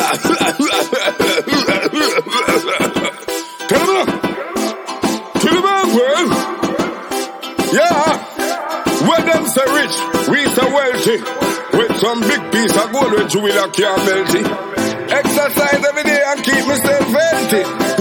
When them say rich, we say wealthy. With some big piece of gold which we like can't melt it. Exercise every day and keep myself healthy.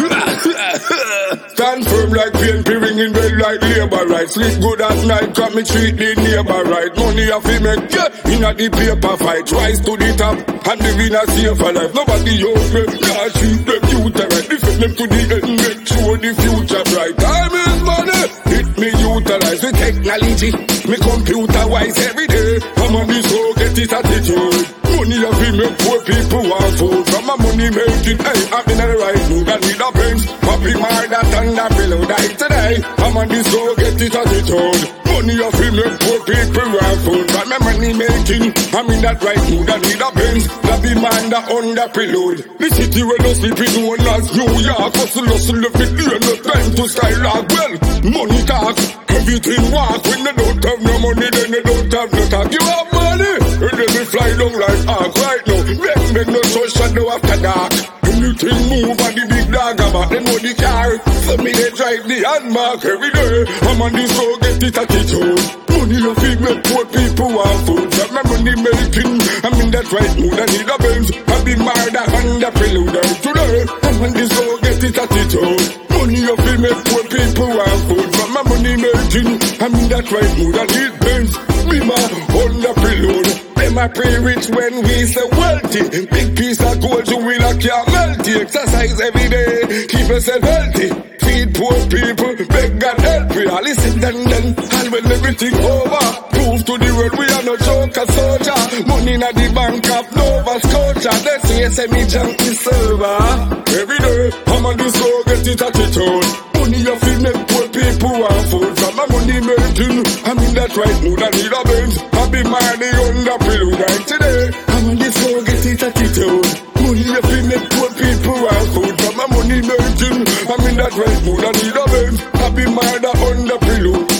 Stand firm like PNP, ringing bell like labor right. Sleep good at night, cause me treat the neighbor right. Money have to make, in a the paper fight. Rise to the top, and live in a safer life. Nobody else me, can't treat them youth right. Defend them to the end, make sure the future bright. Time is money, it me utilize the technology. Me computer wise every day. I'm on this road, get it attitude. Money have to make poor people want food. From my money making, hey, I'm in the right mood. I need a bench, happy my that and that below die today. I'm on this road, get it attitude. Money have to make poor people want food. From my money making, I'm in that right mood. I need a bench, happy man that under preload. The city where no sleeping known as New York. Hustle every day, no time to skylark. Well, money talk, everything walk. When they don't have no money, then they don't have no talk. You have money, and then they fly down like ark right now. Make no show shadow after dark. Anything move on the big dog about them on the car. So me they drive the handmark every day. I'm on this road, get it attitude. Money of it make poor people want food. From my money making, I'm in that right mood. I need a Benz, I be murder under prelude. Today, I'm on this road, get it attitude. Money of it make poor people want food. From my money making, I'm in that right mood. I need Benz, be my under prelude. Them a pray rich when we say wealthy. Big piece of gold you will not can't melt it. Exercise every day, keep yourself healthy. Feed poor people, beg God help you. I listen then, and when everything over, prove to the world we are no joker soldier. Money in the bank of Nova Scotia. They say me junkie silver. Every day, I'm on this road, get it attitude. Money you feed make poor people want food. From my money making, I'm in that right mood. I need a Benz, I be money under prelude. Right today, I'm on this road, get it attitude. Money you feed make poor people want food. From my money making, I'm in that right mood. I need a Benz, I be murder under prelude.